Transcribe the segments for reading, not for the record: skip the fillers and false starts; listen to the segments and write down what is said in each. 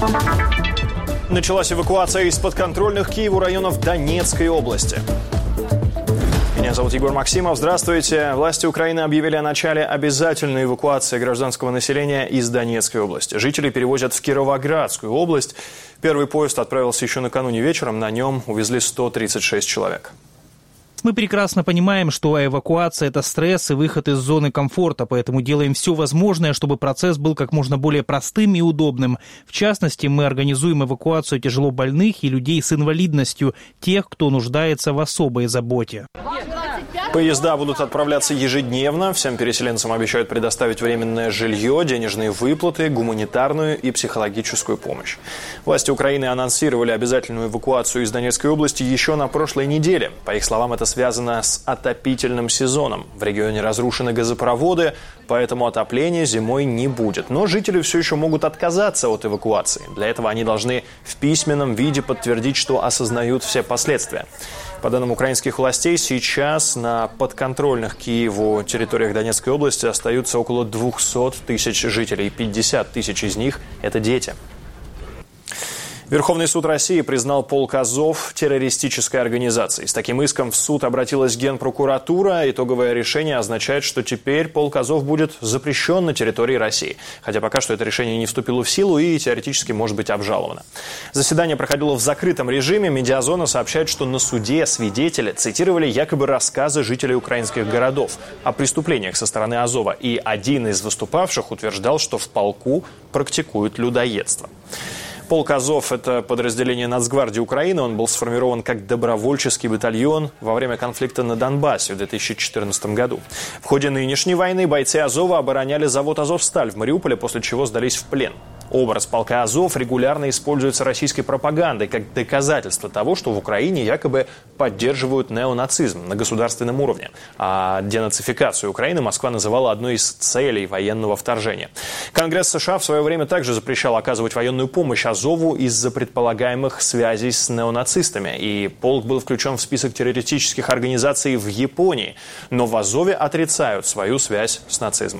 Началась эвакуация из подконтрольных Киеву районов Донецкой области. Меня зовут Егор Максимов. Здравствуйте. Власти Украины объявили о начале обязательной эвакуации гражданского населения из Донецкой области. Жителей перевозят в Кировоградскую область. Первый поезд отправился еще накануне вечером. На нем увезли 136 человек. Мы прекрасно понимаем, что эвакуация – это стресс и выход из зоны комфорта, поэтому делаем все возможное, чтобы процесс был как можно более простым и удобным. В частности, мы организуем эвакуацию тяжело больных и людей с инвалидностью, тех, кто нуждается в особой заботе. Поезда будут отправляться ежедневно. Всем переселенцам обещают предоставить временное жилье, денежные выплаты, гуманитарную и психологическую помощь. Власти Украины анонсировали обязательную эвакуацию из Донецкой области еще на прошлой неделе. По их словам, это связано с отопительным сезоном. В регионе разрушены газопроводы, поэтому отопления зимой не будет. Но жители все еще могут отказаться от эвакуации. Для этого они должны в письменном виде подтвердить, что осознают все последствия. По данным украинских властей, сейчас на подконтрольных Киеву территориях Донецкой области остаются около 200 тысяч жителей. 50 тысяч из них – это дети. Верховный суд России признал полк Азов террористической организацией. С таким иском в суд обратилась Генпрокуратура. Итоговое решение означает, что теперь полк Азов будет запрещен на территории России. Хотя пока что это решение не вступило в силу и теоретически может быть обжаловано. Заседание проходило в закрытом режиме. Медиазона сообщает, что на суде свидетели цитировали якобы рассказы жителей украинских городов о преступлениях со стороны Азова. И один из выступавших утверждал, что в полку практикуют людоедство. Полк Азов – это подразделение Нацгвардии Украины. Он был сформирован как добровольческий батальон во время конфликта на Донбассе в 2014 году. В ходе нынешней войны бойцы Азова обороняли завод «Азовсталь» в Мариуполе, после чего сдались в плен. Образ полка Азов регулярно используется российской пропагандой как доказательство того, что в Украине якобы поддерживают неонацизм на государственном уровне. А денацификацию Украины Москва называла одной из целей военного вторжения. Конгресс США в свое время также запрещал оказывать военную помощь Азову из-за предполагаемых связей с неонацистами. И полк был включен в список террористических организаций в Японии. Но в Азове отрицают свою связь с нацизмом.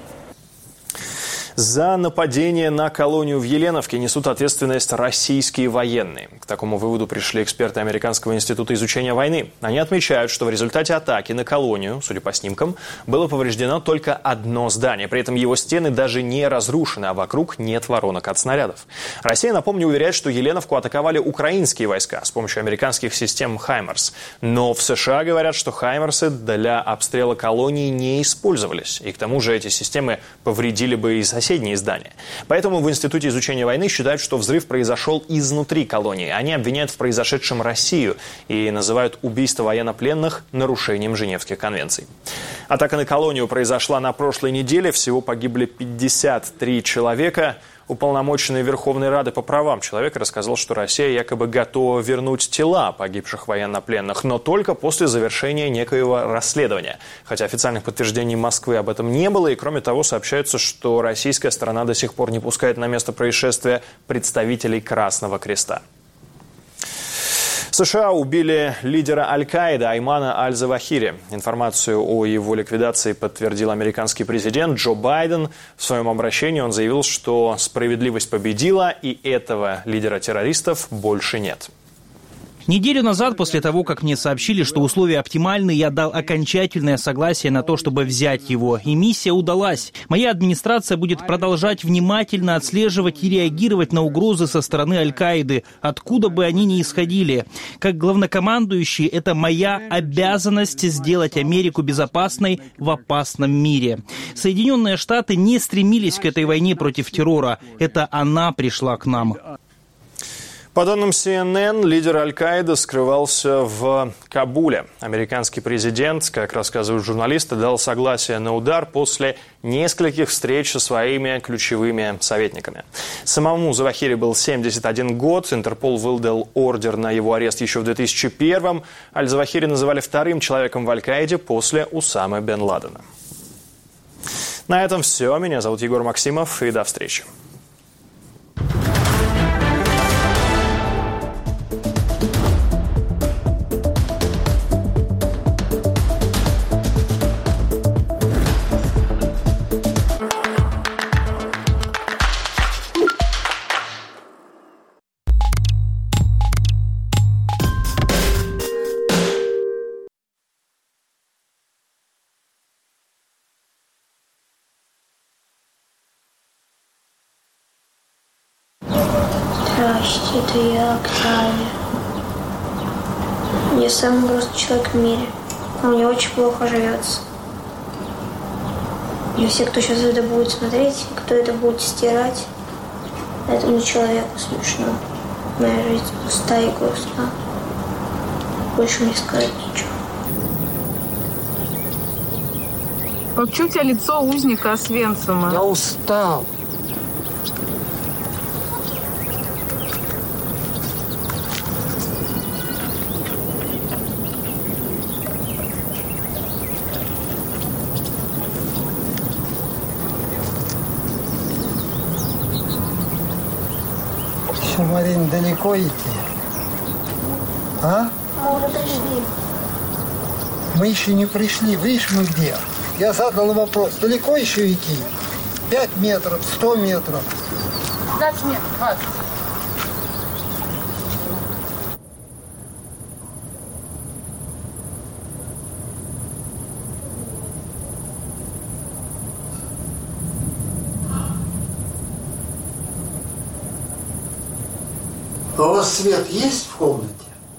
За нападение на колонию в Еленовке несут ответственность российские военные. К такому выводу пришли эксперты Американского института изучения войны. Они отмечают, что в результате атаки на колонию, судя по снимкам, было повреждено только одно здание. При этом его стены даже не разрушены, а вокруг нет воронок от снарядов. Россия, напомню, уверяет, что Еленовку атаковали украинские войска с помощью американских систем «Хаймарс». Но в США говорят, что «Хаймарсы» для обстрела колонии не использовались. И к тому же эти системы повредили бы и соседние здания. Поэтому в Институте изучения войны считают, что взрыв произошел изнутри колонии. Они обвиняют в произошедшем Россию и называют убийство военнопленных нарушением Женевских конвенций. Атака на колонию произошла на прошлой неделе. Всего погибли 53 человека. Уполномоченный Верховной Рады по правам человека рассказал, что Россия якобы готова вернуть тела погибших военнопленных, но только после завершения некоего расследования. Хотя официальных подтверждений Москвы об этом не было, и кроме того сообщается, что российская сторона до сих пор не пускает на место происшествия представителей Красного Креста. США убили лидера Аль-Каиды Аймана Аль-Завахири. Информацию о его ликвидации подтвердил американский президент Джо Байден. В своем обращении он заявил, что справедливость победила, и этого лидера террористов больше нет. Неделю назад, после того, как мне сообщили, что условия оптимальны, я дал окончательное согласие на то, чтобы взять его. И миссия удалась. Моя администрация будет продолжать внимательно отслеживать и реагировать на угрозы со стороны Аль-Каиды, откуда бы они ни исходили. Как главнокомандующий, это моя обязанность сделать Америку безопасной в опасном мире. Соединенные Штаты не стремились к этой войне против террора. Это она пришла к нам. По данным CNN, лидер Аль-Каиды скрывался в Кабуле. Американский президент, как рассказывают журналисты, дал согласие на удар после нескольких встреч со своими ключевыми советниками. Самому Завахири был 71 год. Интерпол выдал ордер на его арест еще в 2001-м. Аль-Завахири называли вторым человеком в Аль-Каиде после Усамы бен Ладена. На этом все. Меня зовут Егор Максимов, и до встречи. Здрасте, это я, Октавия. Я самый грустный человек в мире. Мне очень плохо живется. И все, кто сейчас это будет смотреть, кто это будет стирать, этому человеку смешно. Моя жизнь пустая и грустна. Больше мне сказать ничего. Вообще у тебя лицо узника Освенцима. Я устал. Еще, Марин, далеко идти? А? Мы уже пришли. Мы еще не пришли. Видишь, мы где? Я задал вопрос. Далеко еще идти? 5 метров, 100 метров. 20 метров, 20. А у вас свет есть в комнате?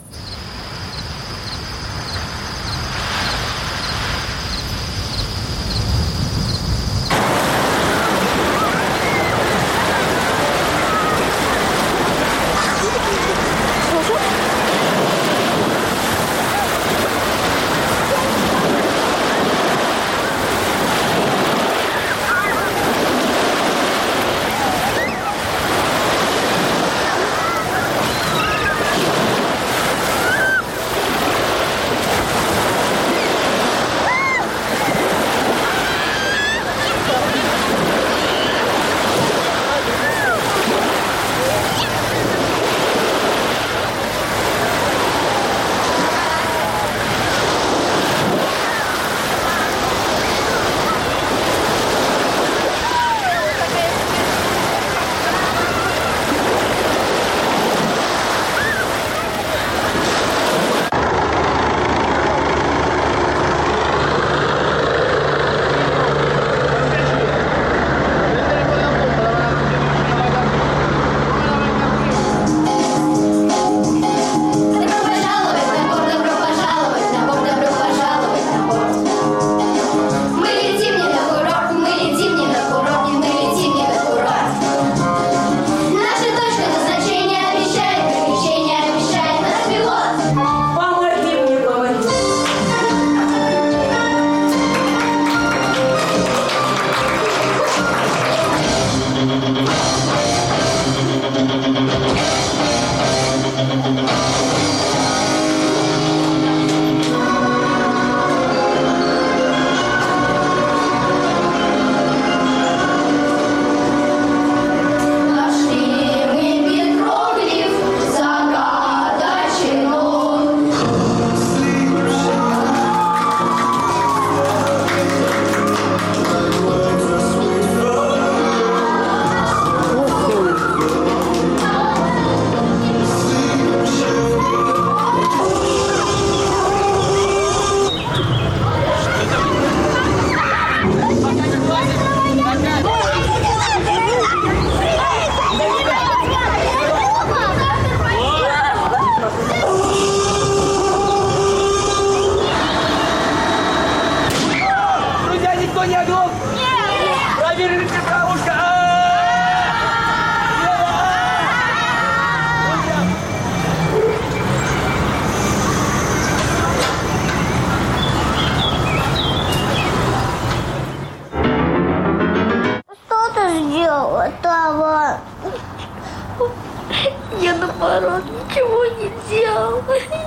Я наоборот ничего не делала.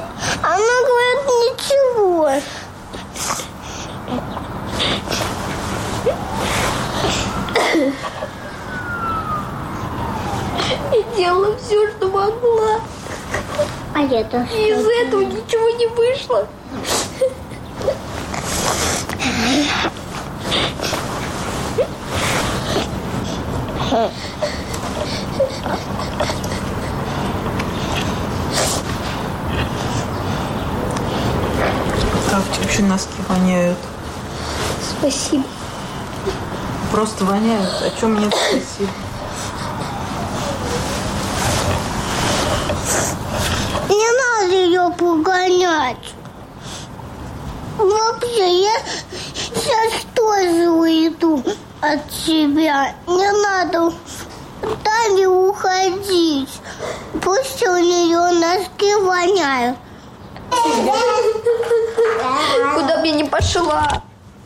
Она говорит, ничего. Я делала все, что могла. А я-то что? Из этого ничего не вышло. Как вообще носки воняют? Спасибо. Просто воняют. О чем мне спасибо? ее погонять. Вообще, я сейчас тоже уйду от тебя. Не надо Тане уходить. Пусть у нее носки воняют. Куда бы я ни пошла.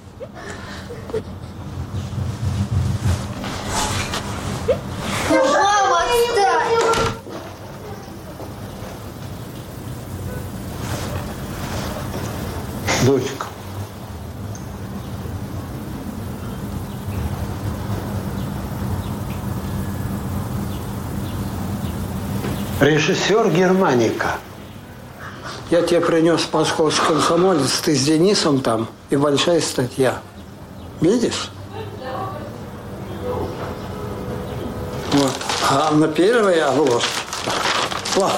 Мама, отстань! Дочка. Режиссер Германика. Я тебе принес московский комсомолец, ты с Денисом там, и большая статья. Видишь? Вот. А на первой обложке. Во.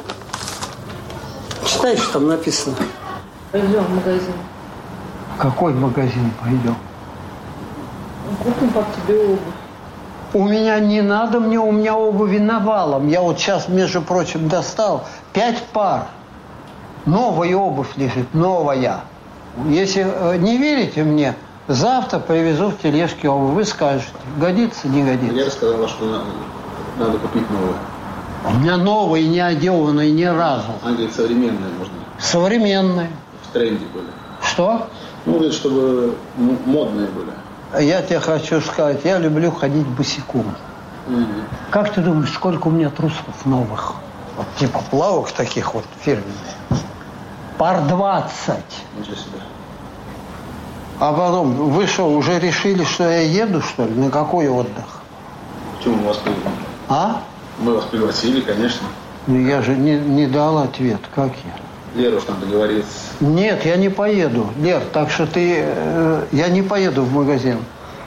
Читай, что там написано. Пойдем в магазин. В какой магазин пойдем? Купим под тебе обувь. У меня не надо, у меня обуви навалом. Я вот сейчас, между прочим, достал 5 пар. Новая обувь лежит, новая. Если не верите мне, завтра привезу в тележке обувь. Вы скажете, годится, не годится. Я рассказала, что надо купить новую. У меня новые, не одеванные ни разу. Она говорит, современные можно. Современные. В тренде были. Что? Ну, говорит, чтобы модные были. Я тебе хочу сказать, я люблю ходить босиком. Как ты думаешь, сколько у меня трусов новых? Вот, типа плавок таких вот фирменных. Пар 20. Ничего себе. А потом, вы что, уже решили, что я еду, что ли? На какой отдых? Почему мы вас пригласили? А? Мы вас пригласили, конечно. Ну, я же не дал ответ. Как я? Лера уж там договорится. Нет, я не поеду, Лер. Так что ты... я не поеду в магазин.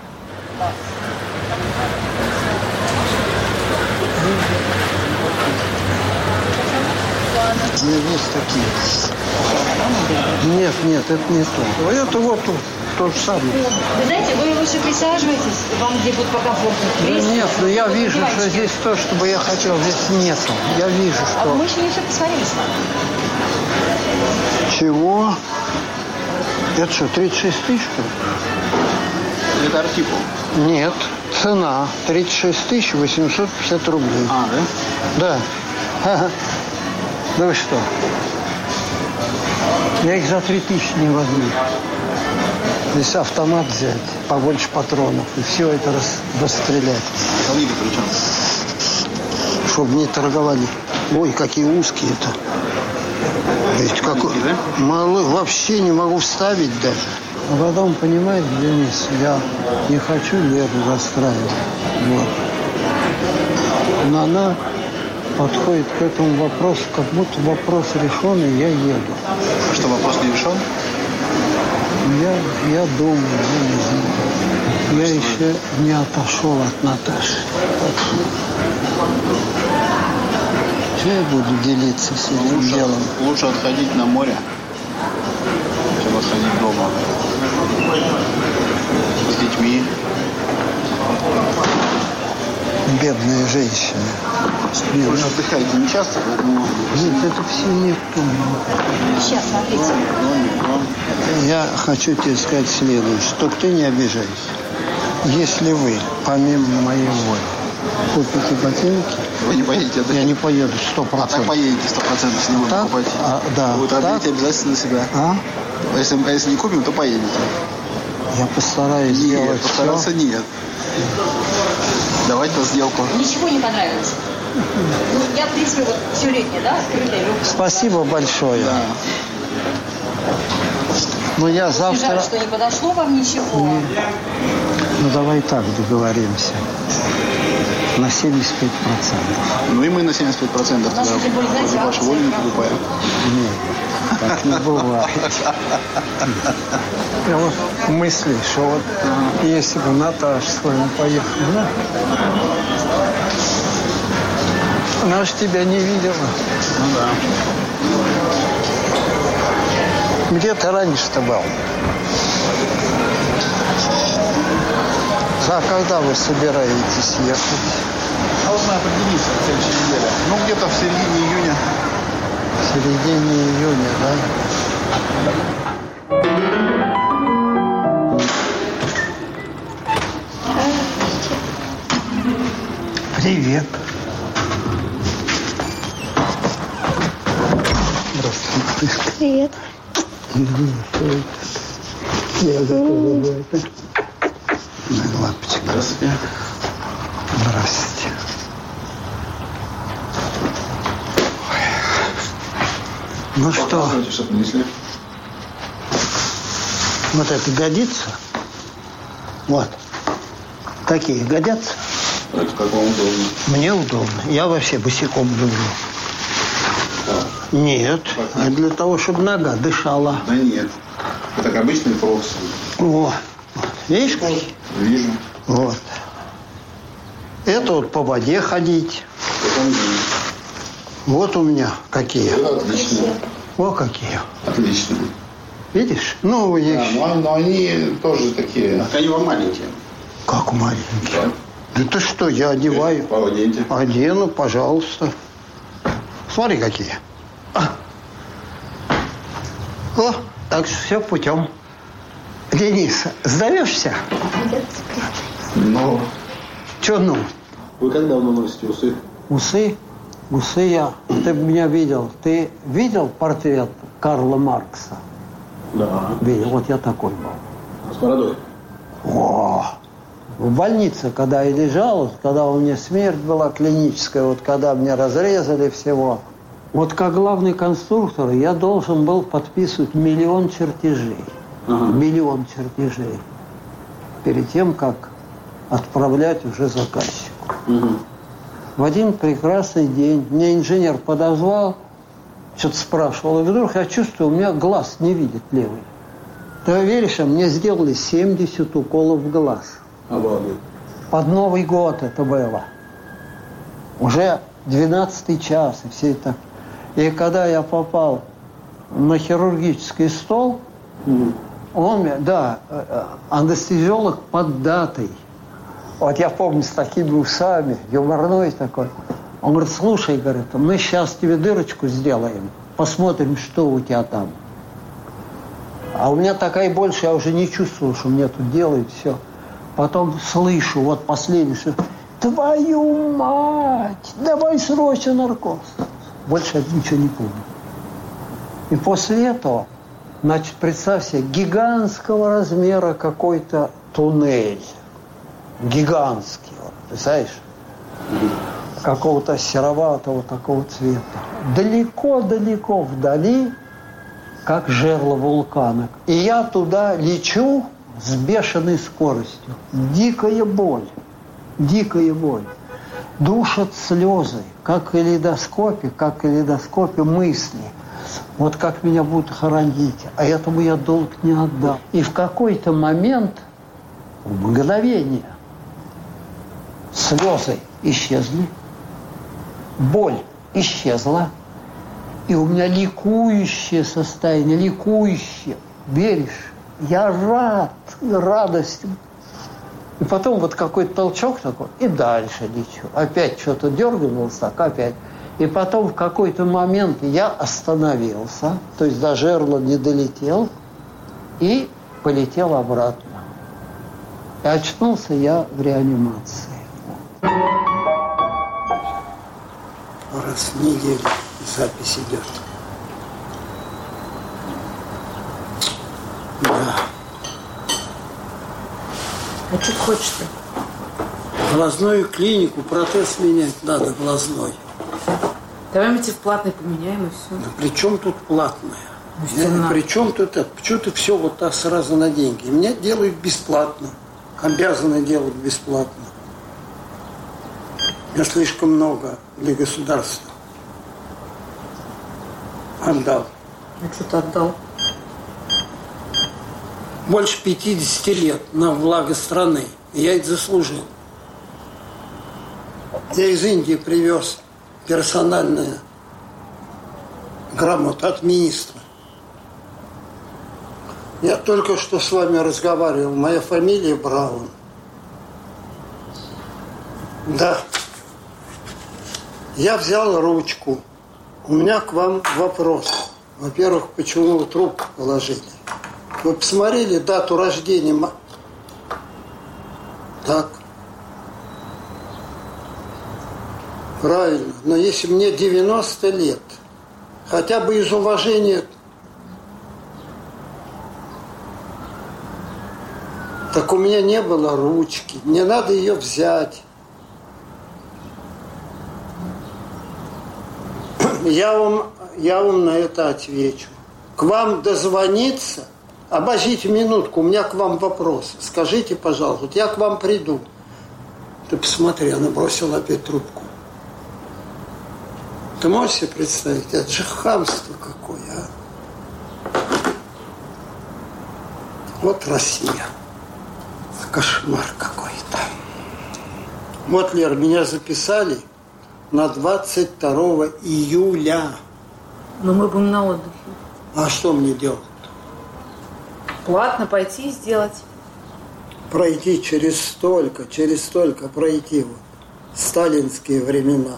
У меня есть такие. Нет, это не то. Это вот то же самое. Вы знаете, вы лучше присаживайтесь, вам где будет покомфортнее. Нет, но я вижу, что здесь то, что бы я хотел, здесь нету. Я вижу, что... А мы еще не все посмотрели с вами. Чего? Это что, 36 тысяч, что ли? Это артикул. Нет, цена 36 850 рублей. А, да? Да. Ага. Да вы что? Я их за 3000 не возьму. Здесь автомат взять, побольше патронов, и все это расстрелять. Книга причем? Чтобы не торговали. Ой, какие узкие-то. Ведь какой... да? Вообще не могу вставить даже. А потом, понимаешь, Денис, я не хочу Леру расстраивать. Вот. Но она подходит к этому вопросу, как будто вопрос решен, и я еду. А что, вопрос не решен? Я думаю, я не знаю. Я еще не отошел от Наташи. Что я буду делиться с этим делом? Лучше отходить на море, чем отходить дома. С детьми. Бедные женщины. Вы же отдыхаете не часто, поэтому... Нет, это все не то. Сейчас, смотрите. Я хочу тебе сказать следующее, что ты не обижайся. Если вы, помимо моей воли, купите ботинки, вы не поедете отдыхать? Я не поеду 100%. А так поедете 100%, если не будете покупать. Да. Вы тратите обязательно на себя. А? Если не купим, то поедете. Я постараюсь сделать постараться все. Нет. Давайте сделку. Ничего не понравилось. Ну, я, в принципе, вот все летнее, да, открытое, легкое. Спасибо большое. Да. Но я завтра... Жаль, что не подошло вам ничего. Ну, давай так договоримся. На 75%. Ну и мы на 75%. Тогда против вашей воли не покупаем. Нет, так не бывает. Я вот мысли, что вот если бы Наташа с вами поехала, да? Она же тебя не видела. Ну да. Где ты раньше-то был? А когда вы собираетесь ехать? А вот мы определимся в следующей неделе. Ну, где-то в середине июня. В середине июня, да? Привет. Здравствуй. Привет. Я готова. На лапочку. Здравствуйте. Здравствуйте. Ну что? Что принесли? Вот это годится? Вот. Такие годятся? Это как вам удобно? Мне удобно. Я вообще босиком люблю. Нет, не для того, чтобы нога дышала. Да нет. Это как обычный крокс. О, видишь как? Вижу. Вот. Это вот по воде ходить. Вот у меня какие. Отлично. О, какие. Отлично. Видишь? Ну, есть. Да, но они тоже такие. А они вам маленькие. Как маленькие? Да. Это что, я одеваю? Оденьте. Одену, пожалуйста. Смотри, какие. О, так что все путем. Денис, сдаешься? Ну. Че ну? Вы как давно носите усы? Усы? Усы я. Ты меня видел. Ты видел портрет Карла Маркса? Да. Видел. Вот я такой был. С бородой? О! В больнице, когда я лежал, когда у меня смерть была клиническая, вот когда мне разрезали всего, вот как главный конструктор я должен был подписывать 1 000 000 чертежей. Ага. 1 000 000 чертежей. Перед тем, как отправлять уже заказчику. Угу. В один прекрасный день меня инженер подозвал, что-то спрашивал, и вдруг я чувствую, у меня глаз не видит левый. Ты веришь, а мне сделали 70 уколов в глаз. Обалдеть. Под Новый год это было. Уже 12-й час, и все это. И когда я попал на хирургический стол, он, да, анестезиолог под датой. Вот я помню, с такими усами, юморной такой. Он говорит, слушай, говорит, мы сейчас тебе дырочку сделаем, посмотрим, что у тебя там. А у меня такая больше, я уже не чувствовал, что мне тут делают, все. Потом слышу, вот последний, что твою мать, давай срочно наркоз. Больше я ничего не помню. И после этого, значит, представь себе, гигантского размера какой-то туннель. Гигантский, вот, представляешь? Какого-то сероватого такого цвета. Далеко-далеко вдали, как жерло вулкана. И я туда лечу с бешеной скоростью. Дикая боль. Дикая боль. Душат слезы, как в калейдоскопе мысли. Вот как меня будут хоронить. А этому я долг не отдам. И в какой-то момент, в мгновение, слезы исчезли, боль исчезла, и у меня ликующее состояние, ликующее. Веришь? Я рад, радостью. И потом вот какой-то толчок такой, и дальше лечу. Опять что-то дерганулось так, опять. И потом в какой-то момент я остановился, то есть до жерла не долетел, и полетел обратно. И очнулся я в реанимации. Раз в неделю запись идет. Да. А что хочешь-то? Глазную клинику, протез менять надо, глазной. Давай мы тебе в платной поменяем и все. Да при чем тут платное? При чем тут это? Почему ты все вот так сразу на деньги? Меня делают бесплатно. Обязаны делать бесплатно. Я слишком много для государства отдал. А что ты отдал? Больше 50 лет на благо страны. И я это заслужил. Я из Индии привез персональную грамоту от министра. Я только что с вами разговаривал. Моя фамилия Браун. Да. Я взял ручку У меня к вам вопрос. Во-первых, почему вы трубку положили? Вы посмотрели дату рождения? Так. Правильно. Но если мне 90 лет, хотя бы из уважения, так у меня не было ручки. Мне надо ее взять. Я вам на это отвечу. К вам дозвониться? Обождите минутку, у меня к вам вопрос. Скажите, пожалуйста, вот я к вам приду. Ты посмотри, она бросила опять трубку. Ты можешь себе представить? Это же хамство какое, а? Вот Россия. Кошмар какой-то. Вот, Лер, меня записали на 22 июля. Но мы будем на отдыхе. А что мне делать? Платно пойти и сделать. Пройти через столько пройти вот. Сталинские времена.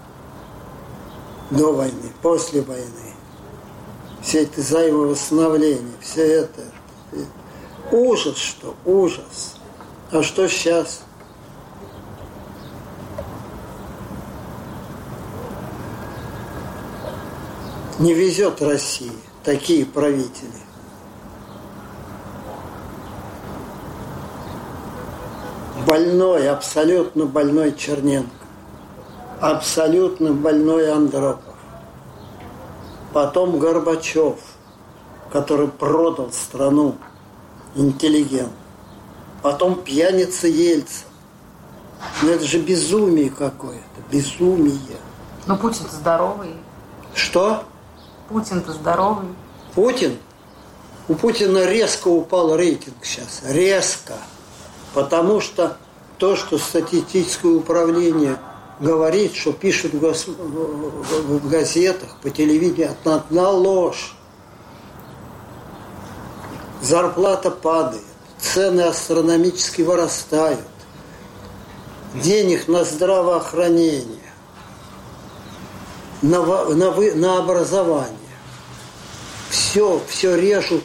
До войны, после войны. Все эти взаимовосстановления, все это. Ужас, что ужас. А что сейчас? Не везет России такие правители. Больной, абсолютно больной Черненко. Абсолютно больной Андропов. Потом Горбачев, который продал страну, интеллигент. Потом пьяница Ельцин. Ну это же безумие какое-то, безумие. Но Путин-то здоровый. Что? Путин-то здоровый. Путин? У Путина резко упал рейтинг сейчас. Резко. Потому что то, что статистическое управление говорит, что пишут в газетах, по телевидению, это одна ложь. Зарплата падает, цены астрономически вырастают, денег на здравоохранение, на образование. Все режут.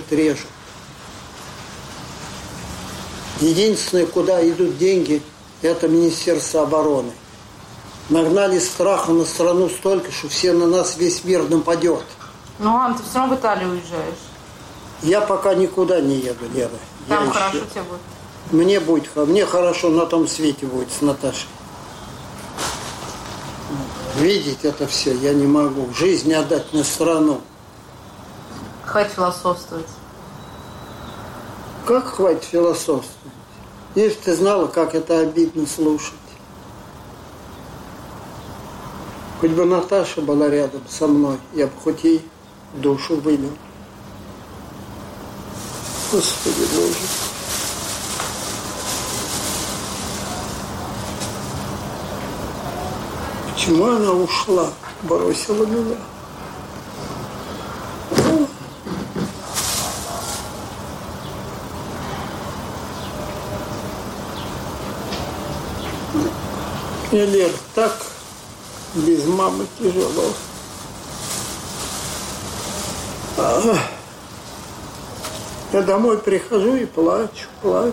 Единственное, куда идут деньги, это Министерство обороны. Нагнали страха на страну столько, что все на нас, весь мир нападет. Ну, Ан, ты все равно в Италию уезжаешь. Я пока никуда не еду, Лера. Там хорошо тебе будет? Мне хорошо на том свете будет с Наташей. Видеть это все я не могу. Жизнь отдать на страну. Хватит философствовать. Как хватит философствовать? Если ты знала, как это обидно слушать. Хоть бы Наташа была рядом со мной, я бы хоть ей душу вылил. Господи Боже. Почему она ушла, бросила меня? Мне, Лер, так без мамы тяжело. Я домой прихожу и плачу.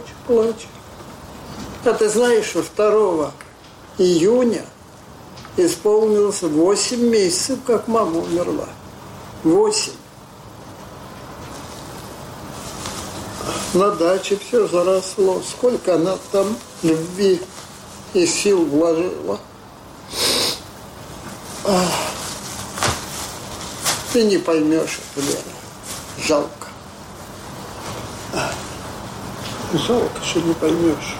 А ты знаешь, что 2 июня исполнилось 8 месяцев, как мама умерла. 8. На даче все заросло. Сколько она там любви и сил вложила. Ты не поймешь это, Лера. Жалко. Жалко, что не поймешь.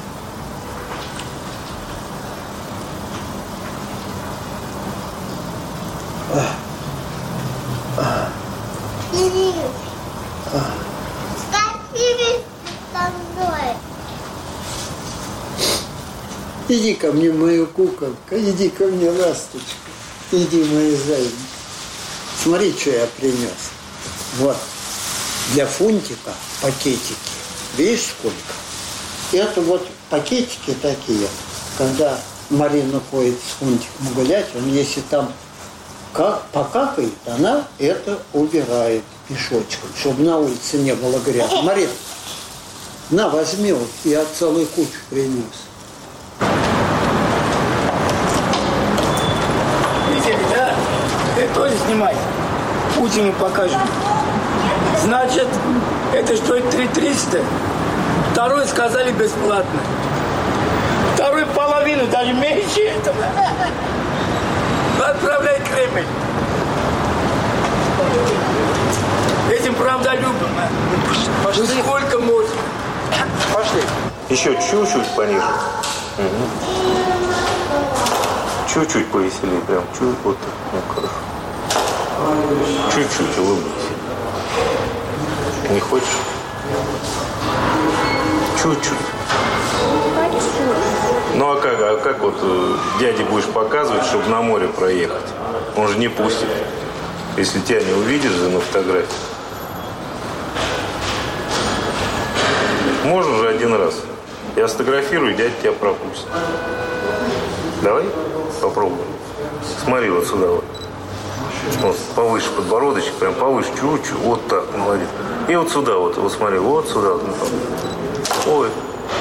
Иди ко мне, моя куколка, иди ко мне, ласточка, иди, моя зайка. Смотри, что я принес. Вот, для Фунтика пакетики. Видишь, сколько? Это вот пакетики такие, когда Марина ходит с Фунтиком гулять, он если там как покакает, она это убирает мешочком, чтобы на улице не было грязно. Марин, на, возьми, вот, я целую кучу принес. Видели, да? Это тоже снимай. Путину покажем. Значит, это стоит 3300. Второй сказали бесплатно. Вторую половину, даже меньше этого. Отправляй Кремль. Этим правдолюбым. Пошли. Ну сколько можно? Пошли. Еще чуть-чуть пониже. Угу. Чуть-чуть повеселее, прям чуть вот так. Ну, хорошо. Чуть-чуть улыбнись. Не хочешь? Чуть-чуть. Ну а как вот дяде будешь показывать, чтобы на море проехать? Он же не пустит, если тебя не увидишь же на фотографии. Можно же один раз. Я сфотографирую, дядя тебя пропустит. Давай попробуем. Смотри вот сюда вот. Вот повыше подбородочек, прям повыше, чуть-чуть. Вот так, молодец. И вот сюда вот смотри, вот сюда вот. Ой.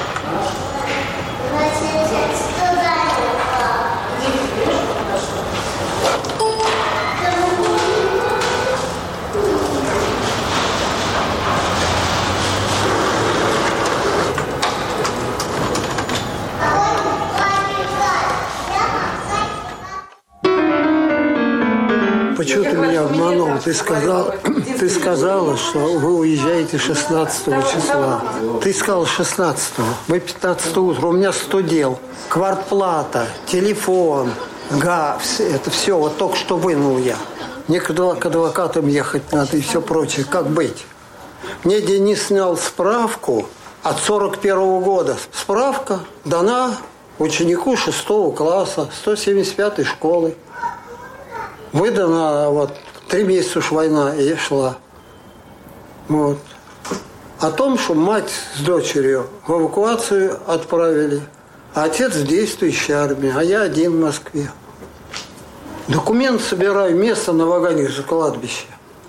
Почему ты меня обманул? Ты сказала, что вы уезжаете 16 числа. Ты сказал 16-го. Мы 15 утра. У меня 100 дел. Квартплата, телефон, газ. Это все. Вот только что вынул я. Мне к адвокатам ехать надо и все прочее. Как быть? Мне Денис снял справку от 41-го года. Справка дана ученику 6 класса 175-й школы. Выдана, вот, 3 месяца уж война и шла. Вот. О том, что мать с дочерью в эвакуацию отправили, а отец в действующей армии, а я один в Москве. Документ собираю, место на вагоне за кладбище.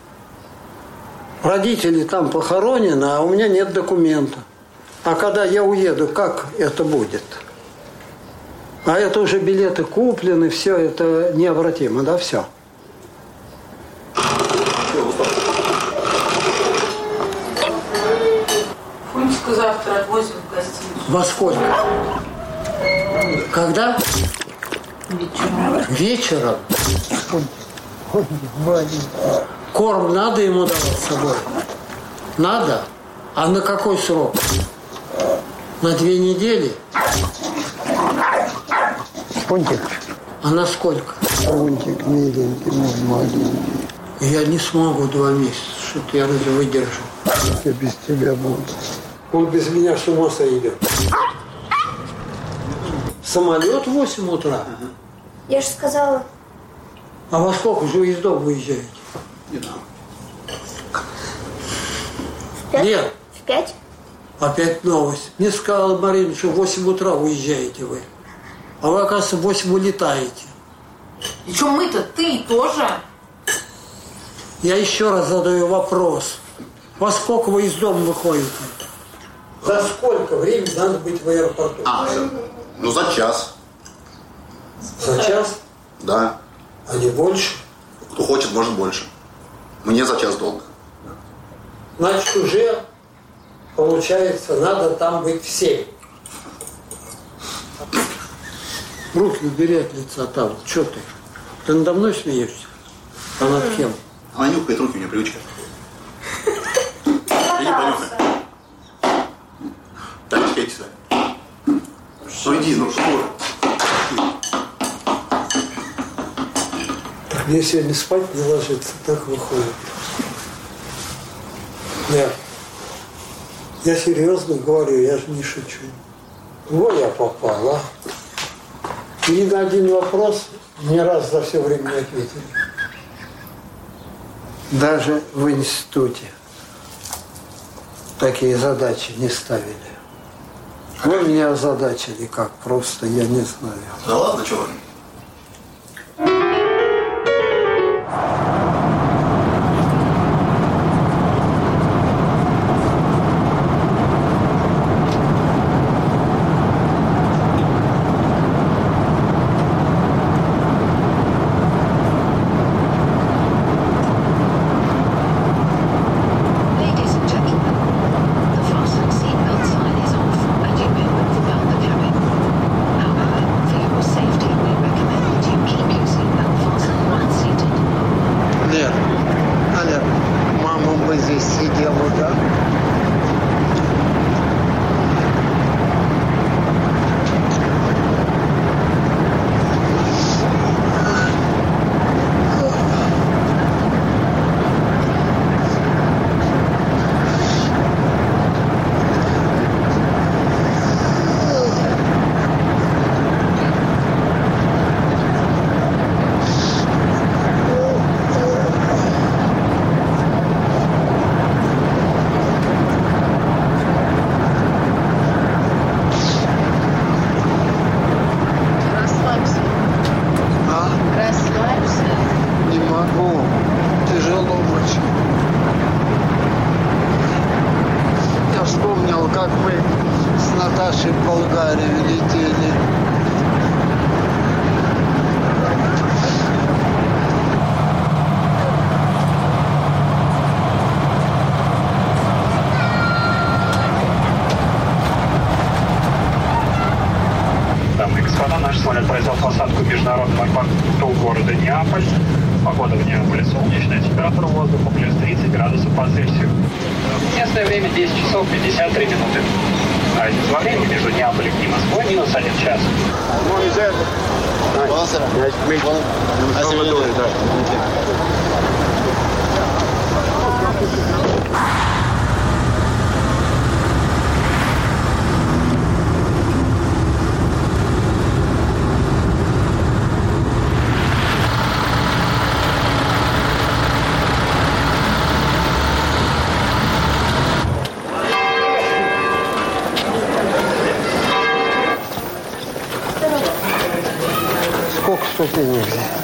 Родители там похоронены, а у меня нет документа. А когда я уеду, как это будет? А это уже билеты куплены, все это необратимо, да, все. Фунтика завтра отвозим в гостиницу. Во сколько? Когда? Вечером. Вечером? Корм надо ему давать с собой? Надо? А на какой срок? На 2 недели? Фунтик. А на сколько? Фунтик миленький, мой маленький. Я не смогу 2 месяца, что-то я разве выдержу. Я без тебя буду. Он без меня с ума сойдет. Самолет в 8 утра? Я же сказала. А во сколько же вы из дома выезжаете? Не знаю. В 5? Нет. В 5? Опять новость. Мне сказала Марина, что в 8 утра уезжаете вы. А вы, оказывается, в 8 улетаете. И что мы-то, ты тоже? Я еще раз задаю вопрос. Во сколько вы из дома выходите? За сколько времени надо быть в аэропорту? Ну, за час. За час? Да. А не больше? Кто хочет, может больше. Мне за час долго. Значит, уже, получается, надо там быть в 7. Руки убери от лица там. Что ты? Ты надо мной смеешься? А над кем? Она нюхает руки, у нее привычка. Я не понюхаю. Так, чекайте сюда. Ну иди, ну что? Так мне сегодня спать не ложится, так выходит. Я серьезно говорю, я же не шучу. Вот я попал, а? Ни на один вопрос ни раз за все время не ответили. Даже в институте такие задачи не ставили. Вы меня озадачили как? Просто я не знаю. Да ладно, чего? самолет произвел посадку в международном аэропорту города Неаполь. Погода в Неаполе солнечная, температура воздуха плюс 30 градусов по Цельсию. Местное время 10 часов 53 минуты. Разница во времени между Неаполем и Москвой минус 1 час. Сколько ступеней?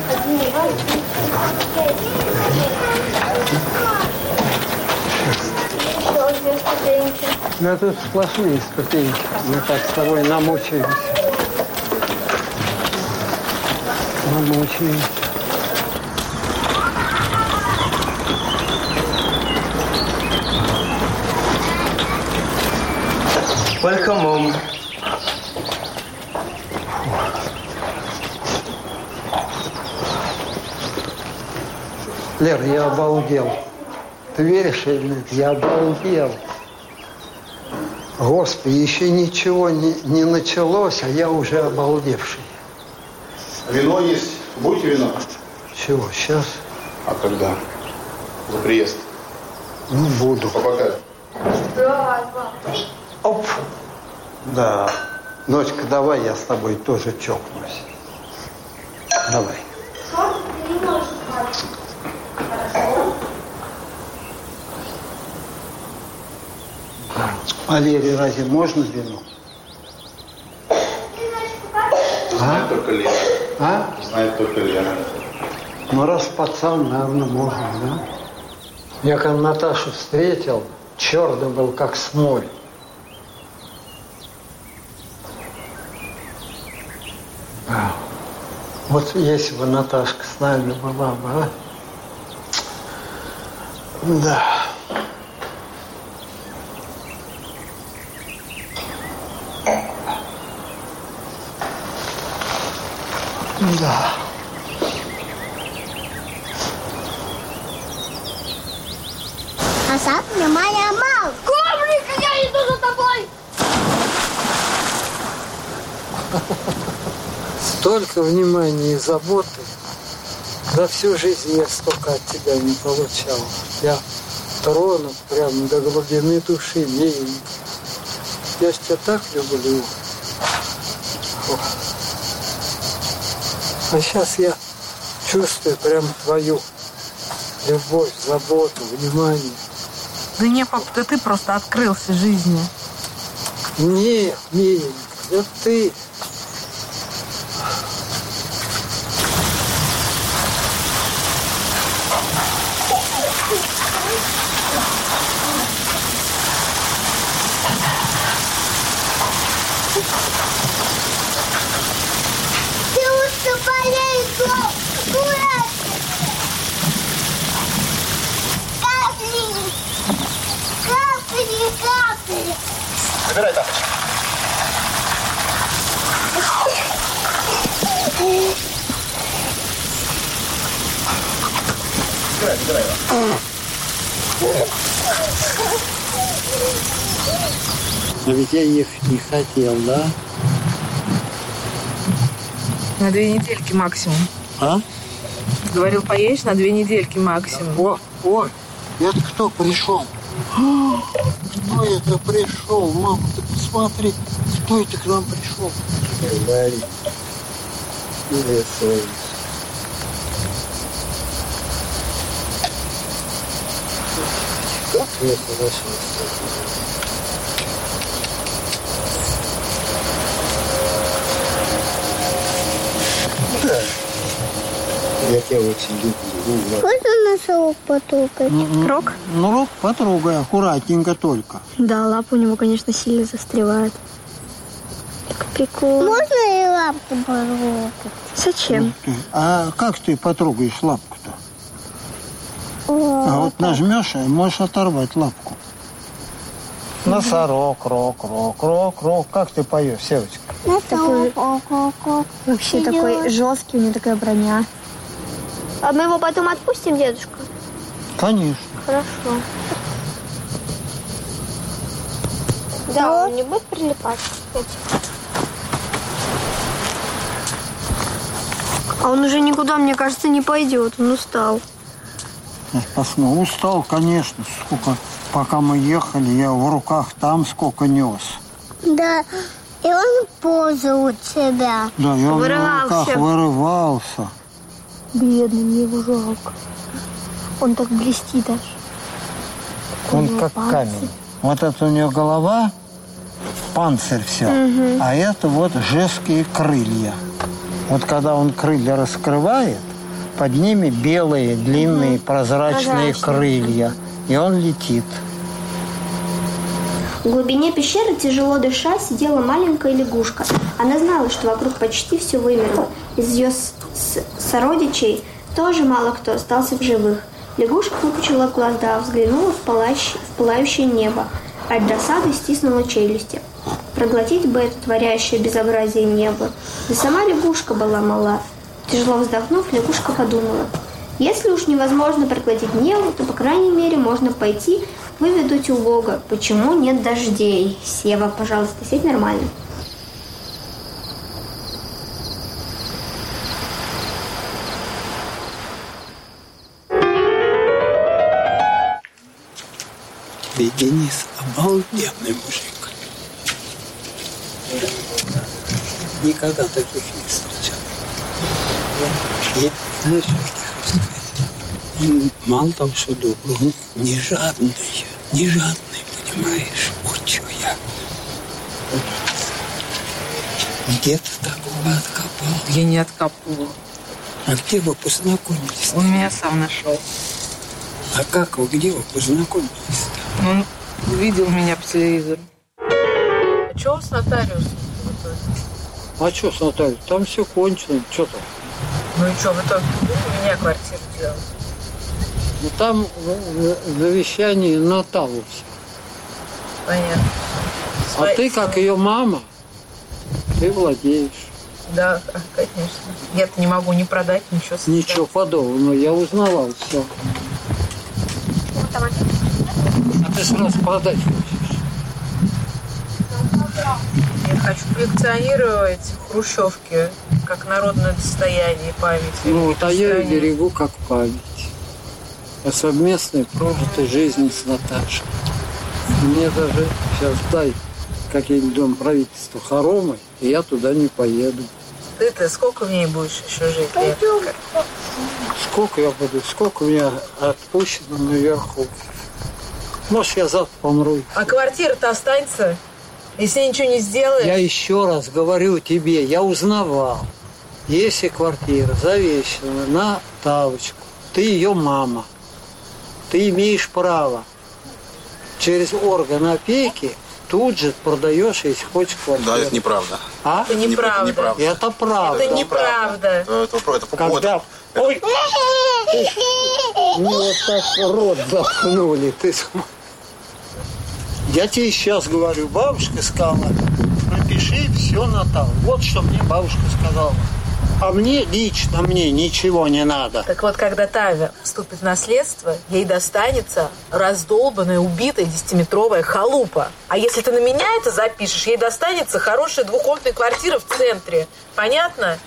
Да тут сплошные ступеньки. Мы так с тобой намучаемся. Welcome home. Лер, я обалдел. Ты веришь или нет? Я обалдел. Господи, еще ничего не началось, а я уже обалдевший. Вино есть. Будете вино? Чего, сейчас? А когда? За приезд. Ну, буду. По бокалу. Оп. Да. Ночка, давай я с тобой тоже чокнусь. Давай. А Лере разве можно вино? Знает только Лера. А? Знает только Лера. Ну, раз пацан, наверное, можно, да? Я когда Наташу встретил, черный был как смоль. Да. Вот если бы Наташка с нами была бы, а? Да. Да. А завтра моя мама. Коврик, я иду за тобой. Столько внимания и заботы. За всю жизнь я столько от тебя не получал. Я тронут прямо до глубины души. Я ж тебя так люблю. Фу. А сейчас я чувствую прям твою любовь, заботу, внимание. Да не, пап, да ты просто открылся жизни. Нет, миленькая, да ты. Ты лучше болей, дурак. Капли. Забирай тапочки. Забирай его. А ведь я ехать не хотел, да? На 2 недельки максимум. А? Говорил, поедешь на 2 недельки максимум. О, это кто пришел? Кто это пришел? Мама, ты посмотри, кто это к нам пришел? Говори. Привет, солнце. Как я хорошо. Да. Я тебя очень люблю. Можно носок потрогать? Рог? Ну, рог потрогай, аккуратненько только. Да, лапы у него, конечно, сильно застревают. Так прикол. Можно и лапку потрогать? Зачем? А как ты потрогаешь лапку-то? А вот нажмешь, и можешь оторвать лапку. Носорог, рок. Как ты поешь, Севочка? Такой, вообще такой жесткий, у него такая броня. А мы его потом отпустим, дедушка? Конечно. Хорошо. Да, он не будет прилипать. А он уже никуда, мне кажется, не пойдет. Он устал. Посмотри, устал, конечно. Сколько, пока мы ехали, я в руках там сколько нес. Да, и он позу у тебя. Да, и он в руках вырывался. Бедный, мне его жалко. Он так блестит аж. Он как камень. Вот это у него голова, панцирь все. А это вот жесткие крылья. Вот когда он крылья раскрывает, под ними белые, длинные, прозрачные крылья. И он летит. В глубине пещеры, тяжело дыша, сидела маленькая лягушка. Она знала, что вокруг почти все вымерло. Из ее сородичей тоже мало кто остался в живых. Лягушка выпучила глаза, взглянула в пылающее небо. От досады стиснула челюсти. Проглотить бы это творящее безобразие небо. Да сама лягушка была мала. Тяжело вздохнув, лягушка подумала: если уж невозможно проглотить небо, то, по крайней мере, можно пойти выведать у Бога, почему нет дождей. Сева, пожалуйста, сядь нормально. Ведь Денис обалденный мужик. Никогда таких не встречал. И знаешь, что я хочу сказать? Он мало того, что добрый, он не жадный, понимаешь? Вот что я. Где ты такого откопал? Я не откопала. А где вы познакомились? Он меня сам нашел. А как вы, где вы познакомились? Он увидел меня по телевизору. А что с нотариусом? А что с нотариусом? Там все кончено. Что там? Ну и что, в итоге у меня квартиру делать? Ну там завещание нотариуса. Понятно. А ты, как ее мама, ты владеешь. Да, конечно. Я-то не могу ни продать, ничего. Ничего подобного. Я узнавал все. А ты сразу продать хочешь? Я хочу коллекционировать хрущевки как народное достояние, память. Ну вот, а я и берегу как память о совместной прожитой жизни с Наташей. Мне даже сейчас дай какой-нибудь дом правительства хоромы, и я туда не поеду. Ты сколько в ней будешь еще жить? Сколько я буду? Сколько у меня отпущено наверху? Может, я завтра помру. А квартира-то останется, если ничего не сделаешь? Я еще раз говорю тебе, я узнавал. Если квартира завещана на Тавочку, ты ее мама, ты имеешь право через орган опеки тут же продаешь, если хочешь, квартиру. Да, это неправда. А? Это неправда. Это правда. Это неправда. Это когда... Ой! Мне вот так рот заткнули. Ты... Я тебе сейчас говорю, бабушка сказала, напиши все на там. Вот что мне бабушка сказала. А мне, лично мне, ничего не надо. Так вот, когда Таве вступит в наследство, ей достанется раздолбанная, убитая 10-метровая халупа. А если ты на меня это запишешь, ей достанется хорошая двухкомнатная квартира в центре. Понятно?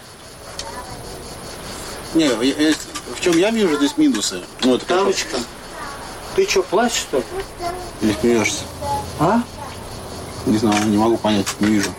Не, в чем я вижу здесь минусы? Ну, это Тавочка, ты что, плачешь, что ли? Или смеешься? А? Не знаю, не могу понять, не вижу.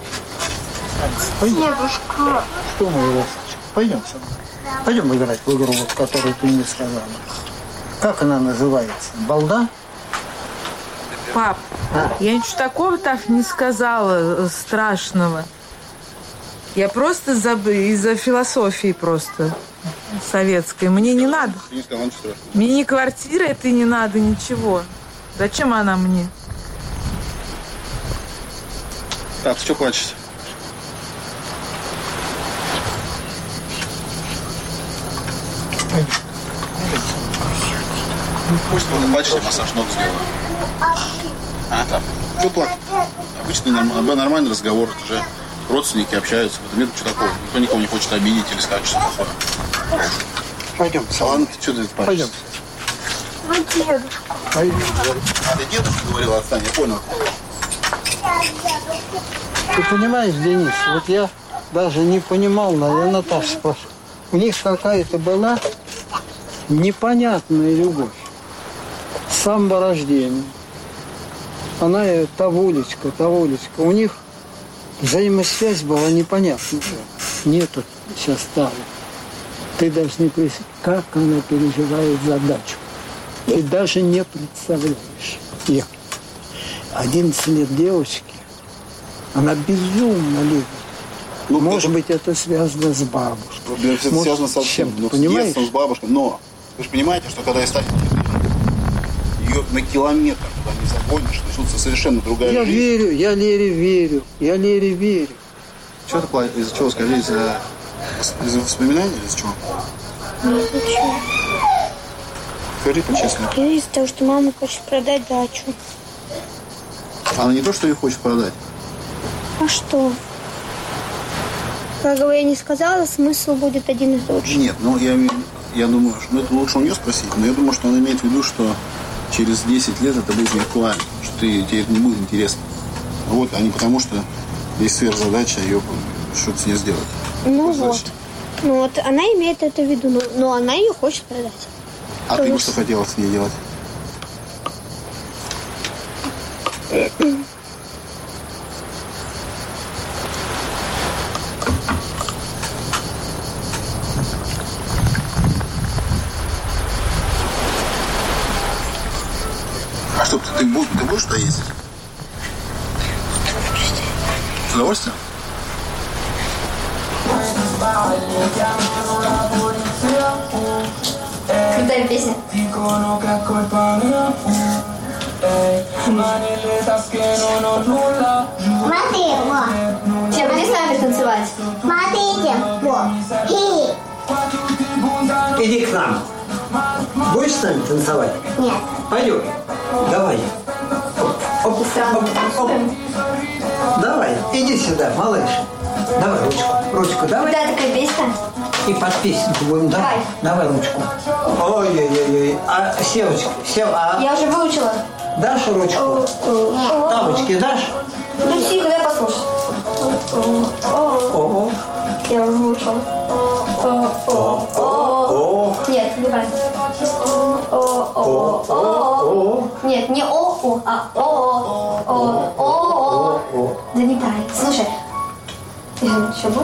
Дедушка. Что мы играем? Пойдем со мной. Пойдем играть в игру, вот, которую ты мне сказала. Как она называется? Балда? Пап, я ничего такого так не сказала страшного. Я просто из-за философии просто советской. Мне не надо. Мне ни квартира это не надо, ничего. Зачем она мне? Так, ты что плачешь? Пусть он плачет, я массаж ног сделаю. А, там. Что плакать? Обычный нормальный разговор. Это же родственники общаются. В этом нет ничего такого. Никто никого не хочет обидеть или сказать что-то плохое. Пойдем. Ладно, ты что ты паришься? Пойдем. Пойдем. А ты дедушка говорил, отстань, я понял. Ты понимаешь, Денис, вот я даже не понимал, наверное, так спрашиваю. У них какая-то была непонятная любовь. С самого рождения. Она Тавулечка. У них взаимосвязь была непонятная. Нету сейчас стало. Ты даже не представляешь, как она переживает задачу. Ты даже не представляешь. 11 лет девочки. Она безумно любит. Ну, может быть, это связано с бабушкой. Это связано со всем. Ну, с детством, с бабушкой. Но вы же понимаете, что когда я станет ее на километр туда не загонишь, начнется совершенно другая жизнь. Я Лере верю. Что ты платишь? Из-за чего, скажи? Из-за воспоминаний или из-за чего? Почему? Скажи по-честному. Из-за того, что мама хочет продать дачу. Она не то, что ее хочет продать. А что? Как бы я не сказала, смысл будет один и тот же. Нет, ну я думаю, что это лучше у нее спросить, но я думаю, что она имеет в виду, что через 10 лет это будет не актуально, что тебе это не будет интересно. Вот, а не потому, что есть сверхзадача ее что-то с ней сделать. Ну вот. Ну вот она имеет это в виду, но она ее хочет продать. А ты бы что хотела с ней делать? А что, ты будешь туда ездить? С удовольствием? Крутая песня. Смотри, вот. Все, будешь с нами танцевать? Смотрите, вот. Иди к нам. Будешь с нами танцевать? Нет. Пойдем. Давай. Оп. Давай, иди сюда, малыш. Давай ручку давай. Да, такая песня. И под песенку будем, да? Давай ручку. Ой-ой-ой. А Севочка, Я уже выучила. Дашь ручку? Тапочки дашь? Ну, тихо, дай послушать. Я уже выучила. Нет, не правильно. Нет, не о, а о. Да не так. Слушай. Что будет?